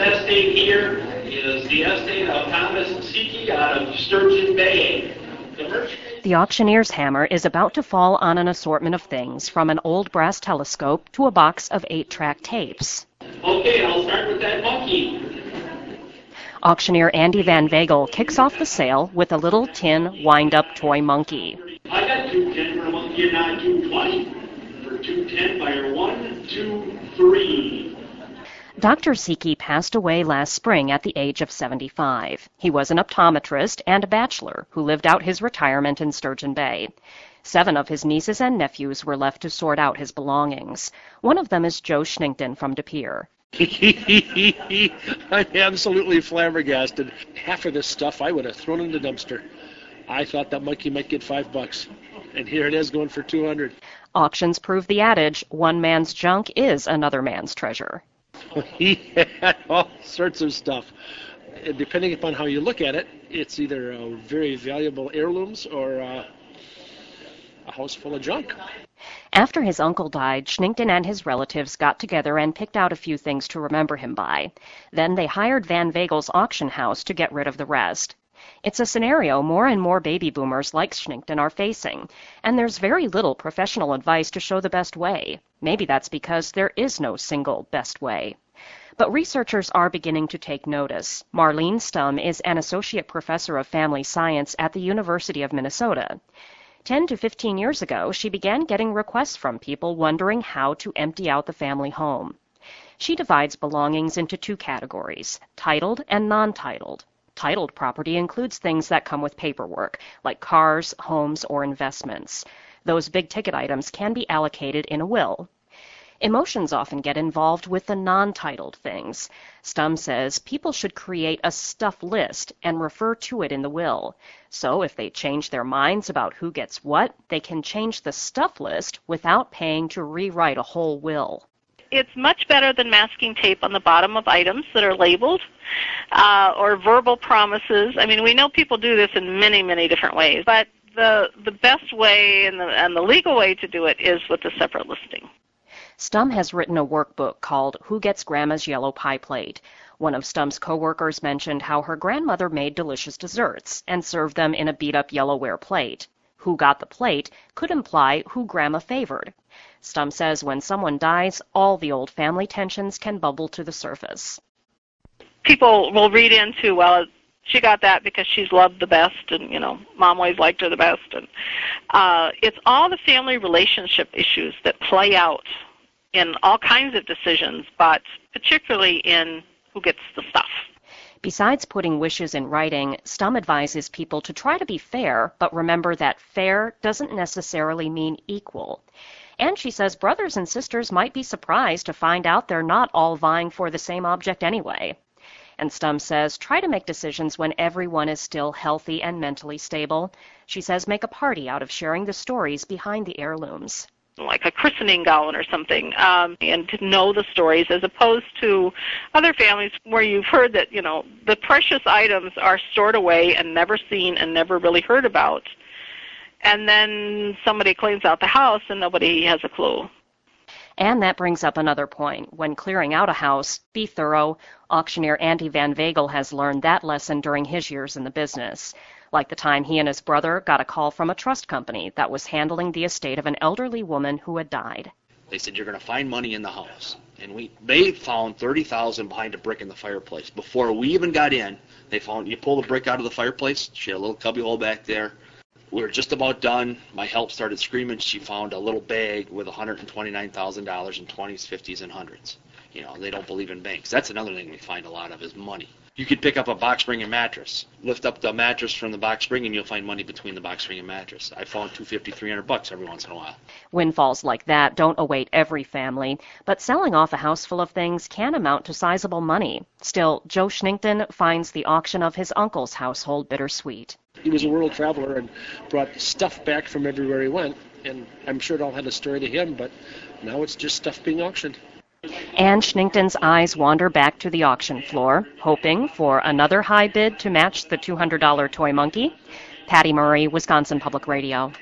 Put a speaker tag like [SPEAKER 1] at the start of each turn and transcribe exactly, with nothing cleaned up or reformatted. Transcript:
[SPEAKER 1] estate here is the estate of Thomas Siki out of Sturgeon Bay. The merchant...
[SPEAKER 2] The auctioneer's hammer is about to fall on an assortment of things, from an old brass telescope to a box of eight-track tapes.
[SPEAKER 1] Okay, I'll start with that monkey.
[SPEAKER 2] Auctioneer Andy Van Vagel kicks off the sale with a little tin wind-up toy monkey.
[SPEAKER 1] I got two ten for a monkey and not two twenty. For two ten, buyer one, two, three.
[SPEAKER 2] Doctor Siki passed away last spring at the age of seventy-five. He was an optometrist and a bachelor who lived out his retirement in Sturgeon Bay. Seven of his nieces and nephews were left to sort out his belongings. One of them is Joe Schninkton from De Pere.
[SPEAKER 3] I'm absolutely flabbergasted. Half of this stuff I would have thrown in the dumpster. I thought that monkey might get five bucks, and here it is going for two hundred.
[SPEAKER 2] Auctions prove the adage, one man's junk is another man's treasure.
[SPEAKER 3] He had all sorts of stuff. Depending upon how you look at it, it's either uh, very valuable heirlooms or uh, a house full of junk.
[SPEAKER 2] After his uncle died, Schninkton and his relatives got together and picked out a few things to remember him by. Then they hired Van Vagel's auction house to get rid of the rest. It's a scenario more and more baby boomers like Schninkton are facing, and there's very little professional advice to show the best way. Maybe that's because there is no single best way. But researchers are beginning to take notice. Marlene Stum is an associate professor of family science at the University of Minnesota. Ten to fifteen years ago, she began getting requests from people wondering how to empty out the family home. She divides belongings into two categories, titled and non-titled. Titled property includes things that come with paperwork, like cars, homes, or investments. Those big-ticket items can be allocated in a will. Emotions often get involved with the non-titled things. Stum says people should create a stuff list and refer to it in the will. So if they change their minds about who gets what, they can change the stuff list without paying to rewrite a whole will.
[SPEAKER 4] It's much better than masking tape on the bottom of items that are labeled uh, or verbal promises. I mean, we know people do this in many, many different ways, but the the best way and the, and the legal way to do it is with a separate listing.
[SPEAKER 2] Stum has written a workbook called Who Gets Grandma's Yellow Pie Plate? One of Stum's coworkers mentioned how her grandmother made delicious desserts and served them in a beat-up yellowware plate. Who got the plate could imply who Grandma favored. Stum says when someone dies, all the old family tensions can bubble to the surface.
[SPEAKER 4] People will read into, well, she got that because she's loved the best, and, you know, Mom always liked her the best. And uh, it's all the family relationship issues that play out in all kinds of decisions, but particularly in who gets the stuff.
[SPEAKER 2] Besides putting wishes in writing, Stum advises people to try to be fair, but remember that fair doesn't necessarily mean equal. And she says brothers and sisters might be surprised to find out they're not all vying for the same object anyway. And Stum says try to make decisions when everyone is still healthy and mentally stable. She says make a party out of sharing the stories behind the heirlooms.
[SPEAKER 4] Like a christening gown or something, um, and to know the stories, as opposed to other families where you've heard that, you know, the precious items are stored away and never seen and never really heard about. And then somebody cleans out the house and nobody has a clue.
[SPEAKER 2] And that brings up another point. When clearing out a house, be thorough. Auctioneer Andy Van Vagel has learned that lesson during his years in the business. Like the time he and his brother got a call from a trust company that was handling the estate of an elderly woman who had died.
[SPEAKER 5] They said, you're going to find money in the house. And we they found thirty thousand dollars behind a brick in the fireplace. Before we even got in, they found, you pull the brick out of the fireplace, she had a little cubby hole back there. We were just about done. My help started screaming. She found a little bag with one hundred twenty-nine thousand dollars in twenties, fifties, and hundreds. You know, they don't believe in banks. That's another thing we find a lot of is money. You could pick up a box spring and mattress. Lift up the mattress from the box spring and you'll find money between the box spring and mattress. I found two hundred fifty, three hundred bucks every once in a while.
[SPEAKER 2] Windfalls like that don't await every family, but selling off a house full of things can amount to sizable money. Still, Joe Schninkton finds the auction of his uncle's household bittersweet.
[SPEAKER 3] He was a world traveler and brought stuff back from everywhere he went, and I'm sure it all had a story to him, but now it's just stuff being auctioned.
[SPEAKER 2] And Schninkton's eyes wander back to the auction floor, hoping for another high bid to match the two hundred dollars toy monkey. Patty Murray, Wisconsin Public Radio.